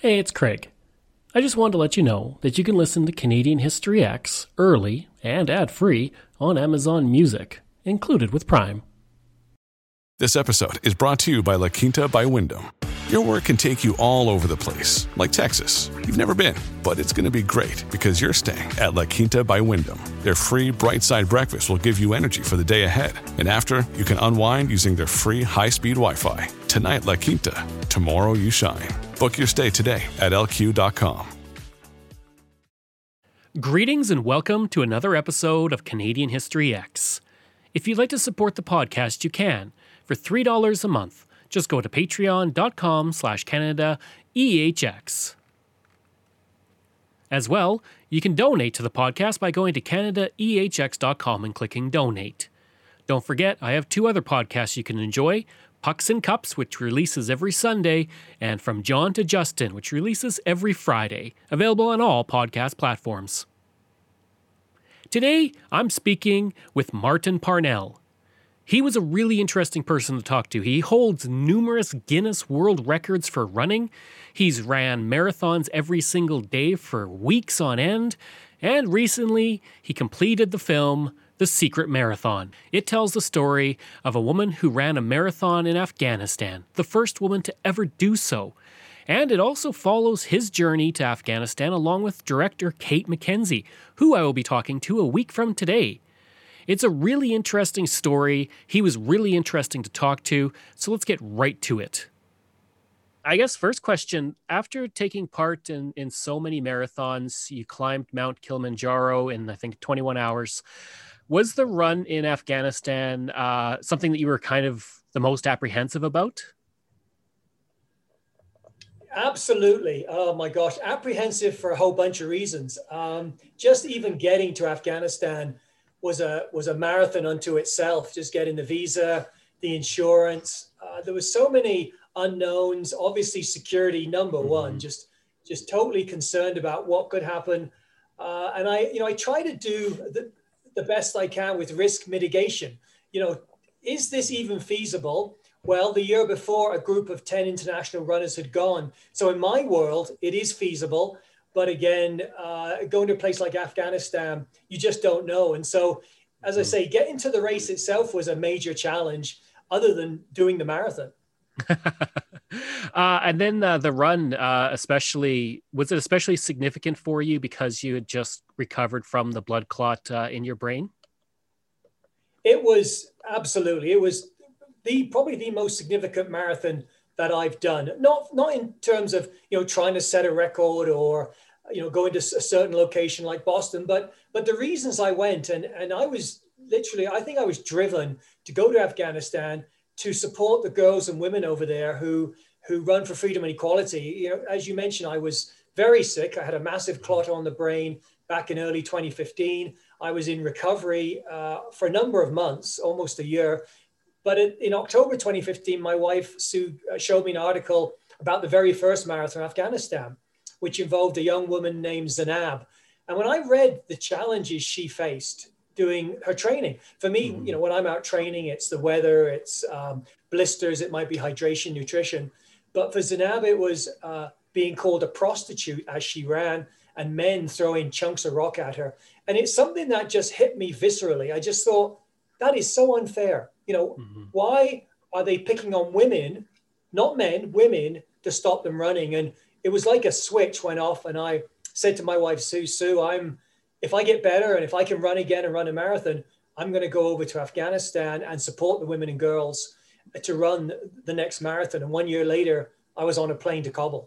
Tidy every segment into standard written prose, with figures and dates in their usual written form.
Hey, it's Craig. I just wanted to let you know that you can listen to Canadian History X early and ad-free on Amazon Music, included with Prime. This episode is brought to you by La Quinta by Wyndham. Your work can take you all over the place, like Texas. You've never been, but it's going to be great because you're staying at La Quinta by Wyndham. Their free Bright Side breakfast will give you energy for the day ahead. And after, you can unwind using their free high-speed Wi-Fi. Tonight, La Quinta. Tomorrow, you shine. Book your stay today at lq.com. Greetings and welcome to another episode of Canadian History X. If you'd like to support the podcast, you can. For $3 a month, just go to patreon.com/CanadaEHX. As well, you can donate to the podcast by going to CanadaEHX.com and clicking Donate. Don't forget, I have two other podcasts you can enjoy, Pucks and Cups, which releases every Sunday, and From John to Justin, which releases every Friday, available on all podcast platforms. Today, I'm speaking with Martin Parnell. He was a really interesting person to talk to. He holds numerous Guinness World Records for running. He's ran marathons every single day for weeks on end. And recently, he completed the film, The Secret Marathon. It tells the story of a woman who ran a marathon in Afghanistan, the first woman to ever do so. And it also follows his journey to Afghanistan along with director Kate McKenzie, who I will be talking to a week from today. It's a really interesting story. He was really interesting to talk to, so let's get right to it. I guess first question, after taking part in so many marathons, you climbed Mount Kilimanjaro in, I think, 21 hours. Was the run in Afghanistan something that you were kind of the most apprehensive about? Absolutely. Oh my gosh, apprehensive for a whole bunch of reasons. Just even getting to Afghanistan was a marathon unto itself, just getting the visa, the insurance. There was so many unknowns, obviously security, number one, just totally concerned about what could happen. And I try to do the best I can with risk mitigation. Is this even feasible? Well, the year before, a group of 10 international runners had gone. So in my world, it is feasible. But again, going to a place like Afghanistan, you just don't know. And so, as I say, getting to the race itself was a major challenge other than doing the marathon. And then the run, was it especially significant for you because you had just recovered from the blood clot in your brain? It was absolutely. It was probably the most significant marathon that I've done. Not in terms of trying to set a record or going to a certain location like Boston, but the reasons I went and I was literally, I think I was driven to go to Afghanistan to support the girls and women over there who run for freedom and equality. As you mentioned, I was very sick. I had a massive clot on the brain back in early 2015. I was in recovery for a number of months, almost a year. But in October 2015, my wife, Sue, showed me an article about the very first marathon in Afghanistan, which involved a young woman named Zainab. And when I read the challenges she faced doing her training, for me, when I'm out training, it's the weather, it's blisters, it might be hydration, nutrition. But for Zainab, it was being called a prostitute as she ran and men throwing chunks of rock at her. And it's something that just hit me viscerally. I just thought, that is so unfair. Why are they picking on women, not men, women, to stop them running? And it was like a switch went off. And I said to my wife, Sue, if I get better and if I can run again and run a marathon, I'm going to go over to Afghanistan and support the women and girls to run the next marathon. And 1 year later, I was on a plane to Kabul.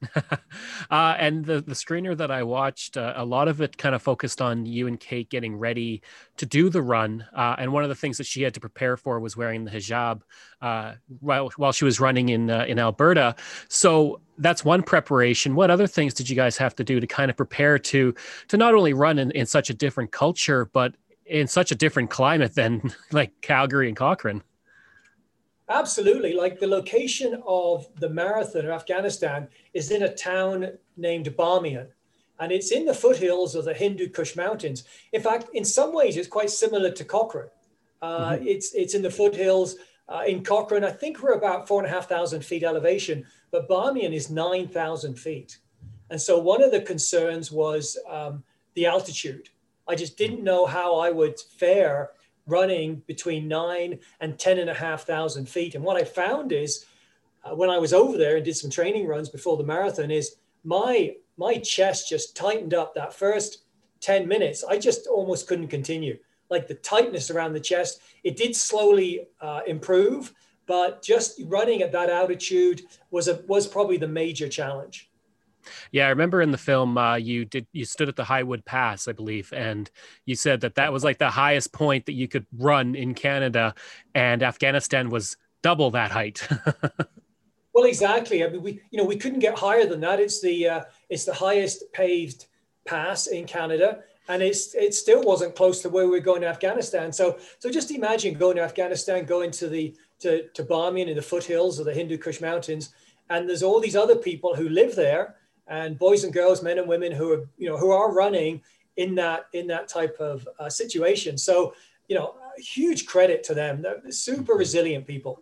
And the screener that I watched, a lot of it kind of focused on you and Kate getting ready to do the run. And one of the things that she had to prepare for was wearing the hijab while she was running in Alberta. So that's one preparation. What other things did you guys have to do to kind of prepare to not only run in such a different culture, but in such a different climate than like Calgary and Cochrane? Absolutely. Like the location of the marathon in Afghanistan is in a town named Bamiyan, and it's in the foothills of the Hindu Kush Mountains. In fact, in some ways, it's quite similar to Cochrane. It's in the foothills in Cochrane. I think we're about 4,500 feet elevation, but Bamiyan is 9,000 feet. And so one of the concerns was the altitude. I just didn't know how I would fare running between 9 and 10,500 feet. And what I found is when I was over there and did some training runs before the marathon is my chest just tightened up that first 10 minutes. I just almost couldn't continue. Like the tightness around the chest, it did slowly improve, but just running at that altitude was probably the major challenge. Yeah, I remember in the film you stood at the Highwood Pass, I believe, and you said that was like the highest point that you could run in Canada, and Afghanistan was double that height. Well, exactly. I mean, we couldn't get higher than that. It's the highest paved pass in Canada, and it still wasn't close to where we were going to Afghanistan. So just imagine going to Afghanistan, going to Bamiyan in the foothills of the Hindu Kush Mountains, and there's all these other people who live there, and boys and girls, men and women who are running in that type of situation. So huge credit to them. They're super resilient people.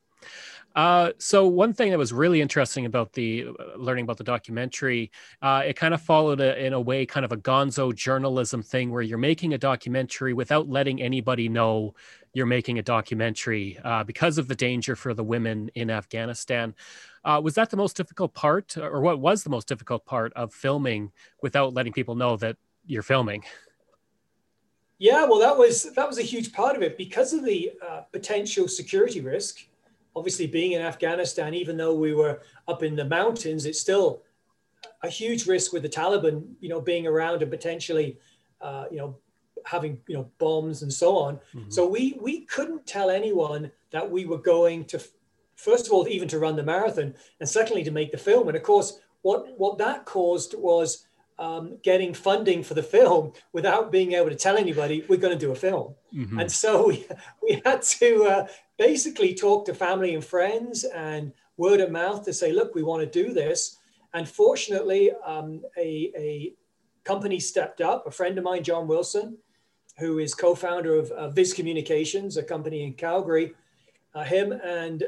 So one thing that was really interesting about learning about the documentary, it kind of followed in a way kind of a gonzo journalism thing where you're making a documentary without letting anybody know you're making a documentary because of the danger for the women in Afghanistan. Was that the most difficult part, or what was the most difficult part of filming without letting people know that you're filming? Yeah, well, that was a huge part of it because of the potential security risk. Obviously, being in Afghanistan, even though we were up in the mountains, it's still a huge risk with the Taliban, being around and potentially, having, bombs and so on. Mm-hmm. So we couldn't tell anyone that we were going to, first of all, even to run the marathon, and secondly, to make the film. And of course, what that caused was getting funding for the film without being able to tell anybody we're going to do a film. Mm-hmm. And so we had to basically talk to family and friends and word of mouth to say, look, we want to do this. And fortunately, a company stepped up, a friend of mine, John Wilson, who is co-founder of Viz Communications, a company in Calgary. Him and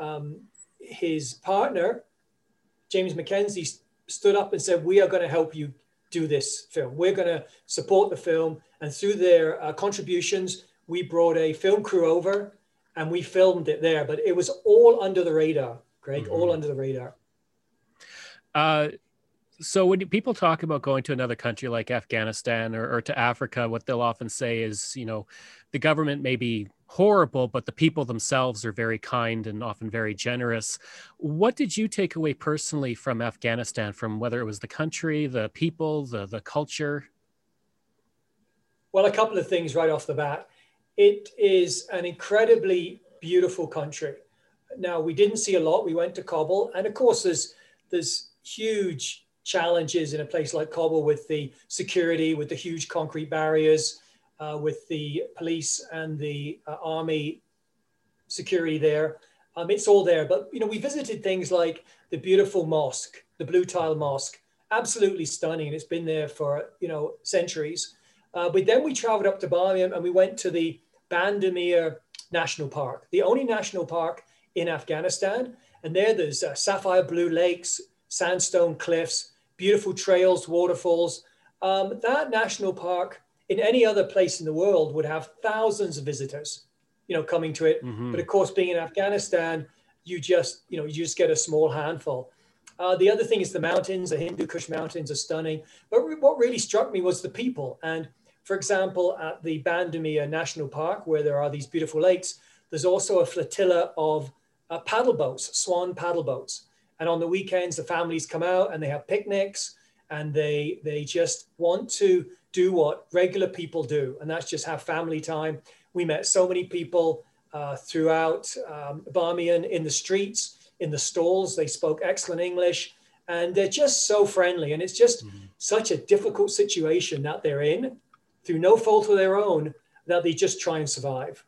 his partner, James McKenzie, stood up and said, we are going to help you do this film. We're going to support the film. And through their contributions, we brought a film crew over and we filmed it there. But it was all under the radar, Greg, mm-hmm. all under the radar. So when people talk about going to another country like Afghanistan or to Africa, what they'll often say is, the government may be horrible, but the people themselves are very kind and often very generous. What did you take away personally from Afghanistan, from whether it was the country, the people, the culture? Well, a couple of things right off the bat. It is an incredibly beautiful country. Now, we didn't see a lot. We went to Kabul. And of course, there's huge challenges in a place like Kabul with the security, with the huge concrete barriers, with the police and the army security there. It's all there. But, we visited things like the beautiful mosque, the blue tile mosque, absolutely stunning. And it's been there for, centuries. But then we traveled up to Bamiyan and we went to the Bandamir National Park, the only national park in Afghanistan. And there's sapphire blue lakes, sandstone cliffs, beautiful trails, waterfalls. That national park in any other place in the world would have thousands of visitors, coming to it. Mm-hmm. But of course, being in Afghanistan, you just get a small handful. The other thing is the mountains. The Hindu Kush Mountains are stunning. But what really struck me was the people. And for example, at the Bandamir National Park, where there are these beautiful lakes, there's also a flotilla of paddle boats, swan paddle boats. And on the weekends, the families come out and they have picnics and they just want to do what regular people do. And that's just have family time. We met so many people throughout Bamiyan in the streets, in the stalls. They spoke excellent English and they're just so friendly. And it's just such a difficult situation that they're in through no fault of their own that they just try and survive.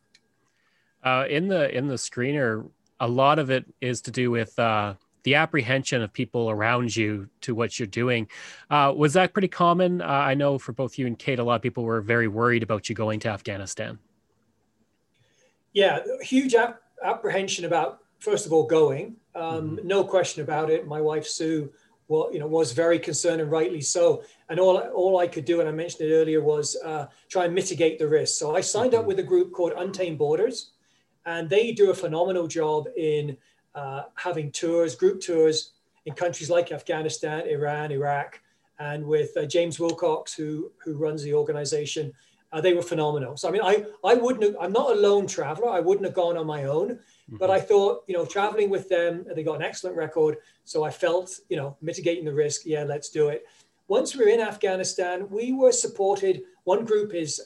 In the screener, a lot of it is to do with the apprehension of people around you to what you're doing. Was that pretty common? I know for both you and Kate, a lot of people were very worried about you going to Afghanistan. Yeah, huge apprehension about first of all, going. No question about it. My wife, Sue, was very concerned, and rightly so. And all I could do, and I mentioned it earlier, was try and mitigate the risk. So I signed up with a group called Untamed Borders, and they do a phenomenal job in having tours, group tours in countries like Afghanistan, Iran, Iraq, and with James Wilcox, who runs the organization. They were phenomenal. So, I mean, I wouldn't have, I'm not a lone traveler. I wouldn't have gone on my own, but I thought, traveling with them, they got an excellent record. So I felt, mitigating the risk. Yeah, let's do it. Once we were in Afghanistan, we were supported. One group is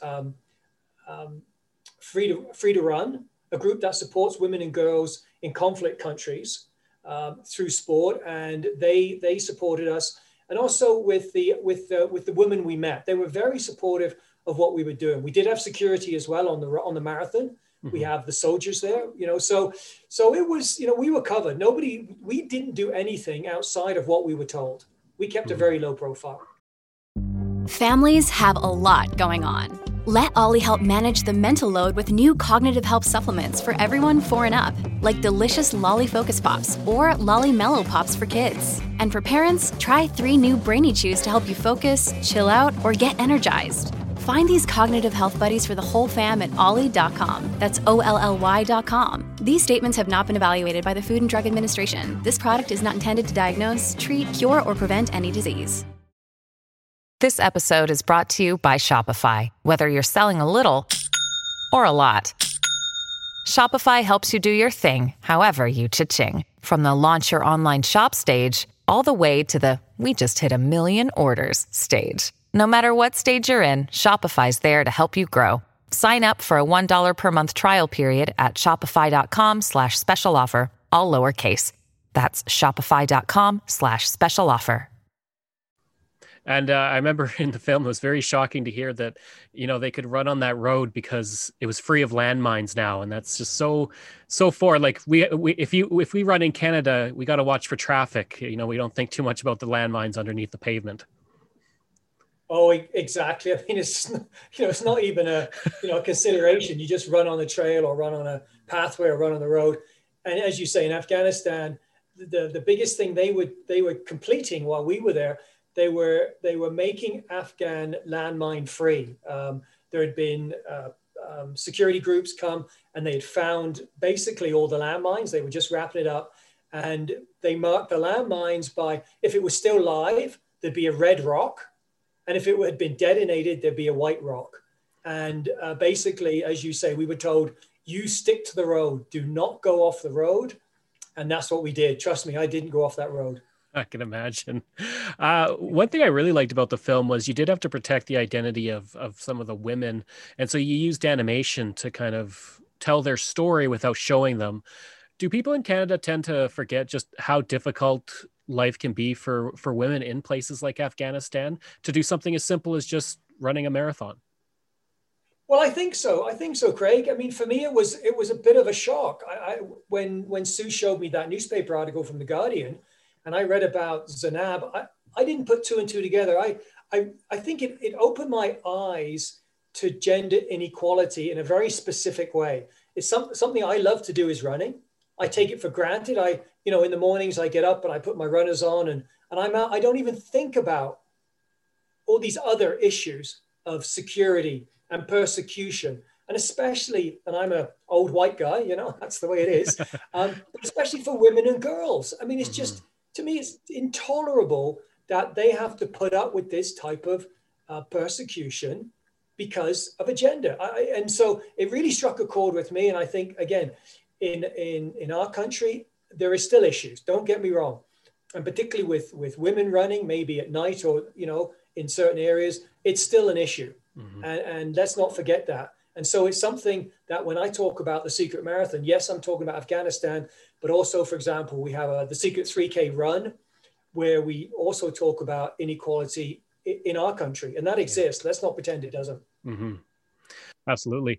Free to Run, a group that supports women and girls in conflict countries through sport. And they supported us. And also with the women we met, they were very supportive of what we were doing. We did have security as well on the marathon. We have the soldiers there, so it was, we were covered. We didn't do anything outside of what we were told. We kept a very low profile. Families have a lot going on. Let Ollie help manage the mental load with new cognitive help supplements for everyone 4 and up, like delicious Lolly Focus Pops or Lolly Mellow Pops for kids. And for parents, try 3 new Brainy Chews to help you focus, chill out, or get energized. Find these cognitive health buddies for the whole fam at ollie.com. That's OLLY.com. These statements have not been evaluated by the Food and Drug Administration. This product is not intended to diagnose, treat, cure, or prevent any disease. This episode is brought to you by Shopify. Whether you're selling a little or a lot, Shopify helps you do your thing, however you cha-ching. From the launch your online shop stage, all the way to the we just hit 1 million orders stage. No matter what stage you're in, Shopify's there to help you grow. Sign up for a $1 per month trial period at shopify.com/special offer, all lowercase. That's shopify.com/special offer. And I remember in the film, it was very shocking to hear that, they could run on that road because it was free of landmines now. And that's just so far. Like if we run in Canada, we got to watch for traffic. We don't think too much about the landmines underneath the pavement. Oh, exactly. I mean, it's not even a consideration. You just run on the trail or run on a pathway or run on the road. And as you say, in Afghanistan, the biggest thing they were completing while we were there, they were making Afghan landmine free. There had been security groups come and they had found basically all the landmines. They were just wrapping it up, and they marked the landmines by, if it was still live, there'd be a red rock. And if it had been detonated, there'd be a white rock. And basically, as you say, we were told, you stick to the road, do not go off the road. And that's what we did. Trust me, I didn't go off that road. I can imagine. One thing I really liked about the film was you did have to protect the identity of some of the women. And so you used animation to kind of tell their story without showing them. Do people in Canada tend to forget just how difficult life can be for women in places like Afghanistan to do something as simple as just running a marathon? Well, I think so, Craig. I mean, for me, it was a bit of a shock. When Sue showed me that newspaper article from The Guardian, and I read about Zainab, I didn't put 2 and 2 together. I think it opened my eyes to gender inequality in a very specific way. It's something I love to do is running. I take it for granted. In the mornings I get up and I put my runners on and I'm out. I don't even think about all these other issues of security and persecution. And especially, and I'm an old white guy, that's the way it is, but especially for women and girls. I mean, it's just, to me, it's intolerable that they have to put up with this type of persecution because of a gender. And so it really struck a chord with me. And I think, again, in our country, there is still issues. Don't get me wrong. And particularly with women running, maybe at night or, in certain areas, it's still an issue. And let's not forget that. And so it's something that when I talk about the Secret Marathon, yes, I'm talking about Afghanistan, but also, for example, we have the Secret 3K Run, where we also talk about inequality in our country. And that exists. Let's not pretend it doesn't. Mm-hmm. Absolutely.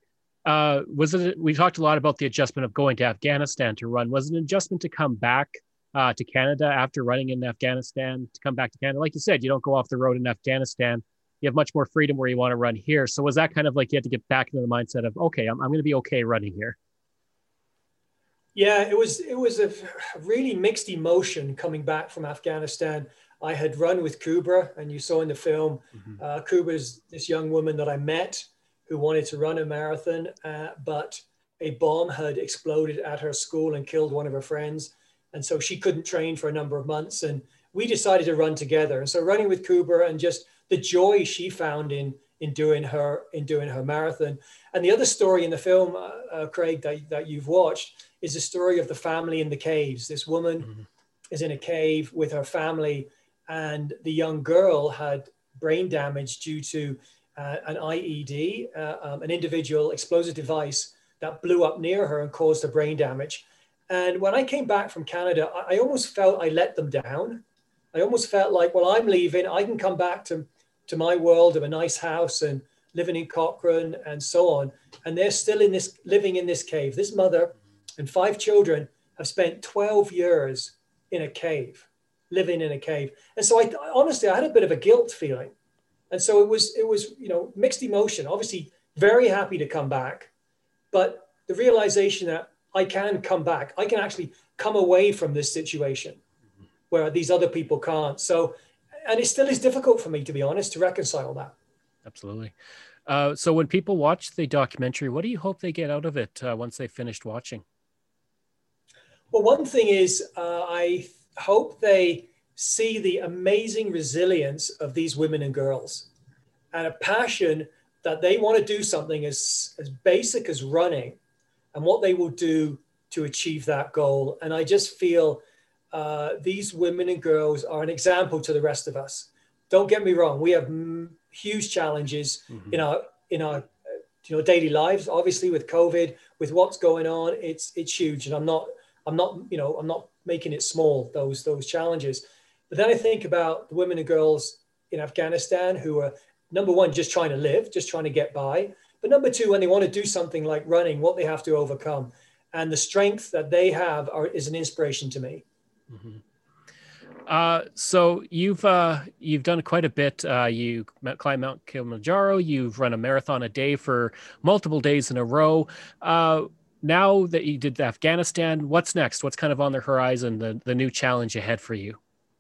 We talked a lot about the adjustment of going to Afghanistan to run. Was it an adjustment to come back to Canada after running in Afghanistan, to come back to Canada? Like you said, you don't go off the road in Afghanistan. You have much more freedom where you want to run here. So was that kind of like you had to get back into the mindset of, okay, I'm going to be okay running here? Yeah, it was a really mixed emotion coming back from Afghanistan. I had run with Kubra, and you saw in the film, Kubra's this young woman that I met who wanted to run a marathon, but a bomb had exploded at her school and killed one of her friends, and so she couldn't train for a number of months. And we decided to run together. And so running with Kubra and just the joy she found in doing her marathon. And the other story in the film, Craig, that you've watched, is the story of the family in the caves. This woman is in a cave with her family, and the young girl had brain damage due to an IED, an individual explosive device that blew up near her and caused her brain damage. And when I came back from Canada, I almost felt I let them down. I almost felt like, well, I'm leaving. I can come back to my world of a nice house and living in Cochrane and so on. And they're still living in this cave. This mother and 5 children have spent 12 years in a cave, living in a cave. And so honestly, I had a bit of a guilt feeling. And so it was, mixed emotion, obviously very happy to come back, but the realization that I can come back, I can actually come away from this situation where these other people can't. So, and it still is difficult for me, to be honest, to reconcile that. Absolutely. So when people watch the documentary, what do you hope they get out of it once they've finished watching? Well, one thing is I hope they see the amazing resilience of these women and girls and a passion that they want to do something as basic as running and what they will do to achieve that goal. And I just feel these women and girls are an example to the rest of us. Don't get me wrong. We have huge challenges in our daily lives, obviously with COVID, with what's going on, it's huge. And I'm not making it small, those challenges. But then I think about the women and girls in Afghanistan who are, number one, just trying to live, just trying to get by. But number two, when they want to do something like running, what they have to overcome. And the strength that they have is an inspiration to me. So you've done quite a bit. You climbed Mount Kilimanjaro. You've run a marathon a day for multiple days in a row. Now that you did Afghanistan, what's next? What's kind of on the horizon, the new challenge ahead for you?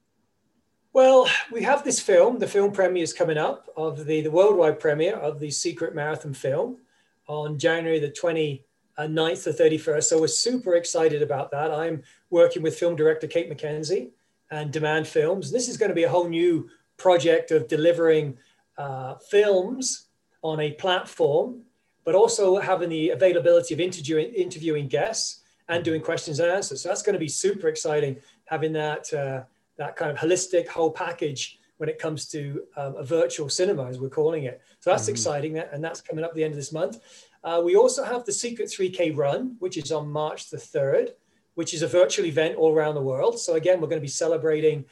Well, we have this film. The film premiere is coming up of the worldwide premiere of the Secret Marathon film on January the 29th to 31st. So we're super excited about that. I'm working with film director Kate McKenzie and Demand Films. This is going to be a whole new project of delivering films on a platform, but also having the availability of interviewing guests and doing questions and answers. So that's going to be super exciting, having that kind of holistic whole package when it comes to a virtual cinema, as we're calling it. So that's exciting, and that's coming up at the end of this month. We also have the Secret 3K Run, which is on March the 3rd, which is a virtual event all around the world. So again, we're going to be celebrating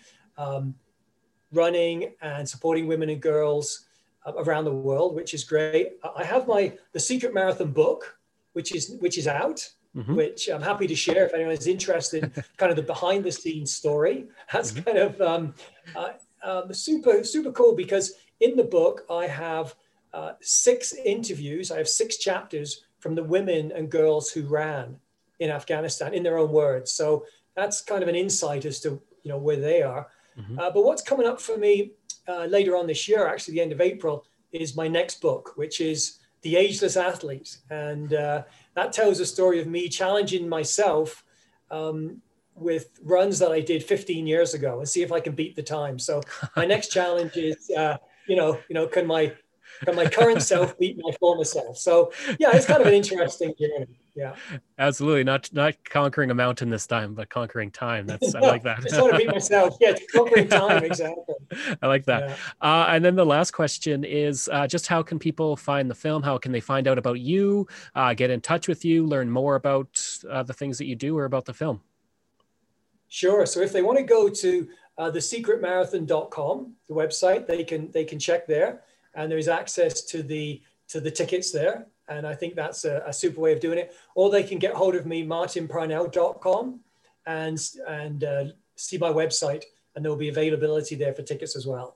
running and supporting women and girls around the world, which is great. I have the Secret Marathon book, which is out, which I'm happy to share if anyone is interested in kind of the behind the scenes story. That's kind of super cool, because in the book I have 6 interviews. I have 6 chapters from the women and girls who ran in Afghanistan in their own words. So that's kind of an insight as to where they are. But what's coming up for me later on this year, actually the end of April, is my next book, which is The Ageless Athlete. And that tells a story of me challenging myself with runs that I did 15 years ago and see if I can beat the time. So my next challenge is, can my current self beat my former self? So yeah, it's kind of an interesting journey. Yeah, absolutely. Not conquering a mountain this time, but conquering time. I like that. I just want to beat myself. Yeah, conquering time. Exactly. I like that. Yeah. And then the last question is just how can people find the film? How can they find out about you, get in touch with you, learn more about the things that you do or about the film? Sure. So if they want to go to thesecretmarathon.com, the website, they can check there, and there is access to the tickets there. And I think that's a super way of doing it. Or they can get hold of me, martinparnell.com, and see my website, and there'll be availability there for tickets as well.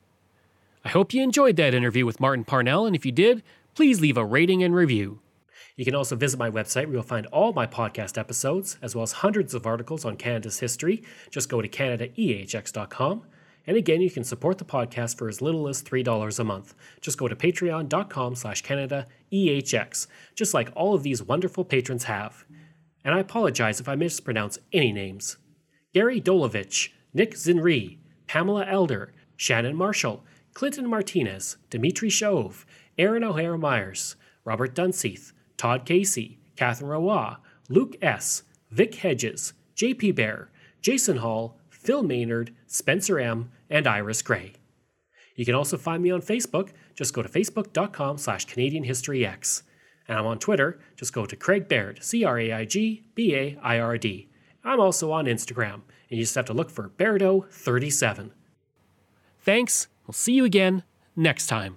I hope you enjoyed that interview with Martin Parnell, and if you did, please leave a rating and review. You can also visit my website where you'll find all my podcast episodes, as well as hundreds of articles on Canada's history. Just go to CanadaEHX.com. And again, you can support the podcast for as little as $3 a month. Just go to patreon.com/CanadaEHX, just like all of these wonderful patrons have. And I apologize if I mispronounce any names. Gary Dolovich, Nick Zinri, Pamela Elder, Shannon Marshall, Clinton Martinez, Dimitri Shove, Aaron O'Hara Myers, Robert Dunseith, Todd Casey, Catherine Roy, Luke S., Vic Hedges, JP Bear, Jason Hall, Phil Maynard, Spencer M., and Iris Gray. You can also find me on Facebook. Just go to facebook.com/CanadianHistoryX. And I'm on Twitter. Just go to Craig Baird, CraigBaird. I'm also on Instagram, and you just have to look for Bairdo37. Thanks. We'll see you again next time.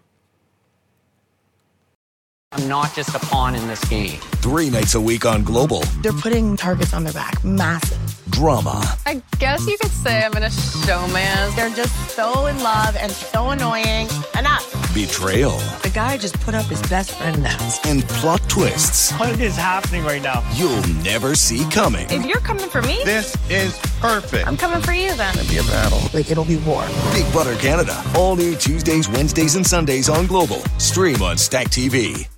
I'm not just a pawn in this game. 3 nights a week on Global. They're putting targets on their back. Massive. Drama. I guess you could say I'm in a showman. They're just so in love and so annoying. Enough. Betrayal. The guy just put up his best friend now. And plot twists. What is happening right now? You'll never see coming. If you're coming for me, This is perfect. I'm coming for you then. It'll be a battle. Like, it'll be war. Big Brother Canada. All new Tuesdays, Wednesdays, and Sundays on Global. Stream on Stack TV.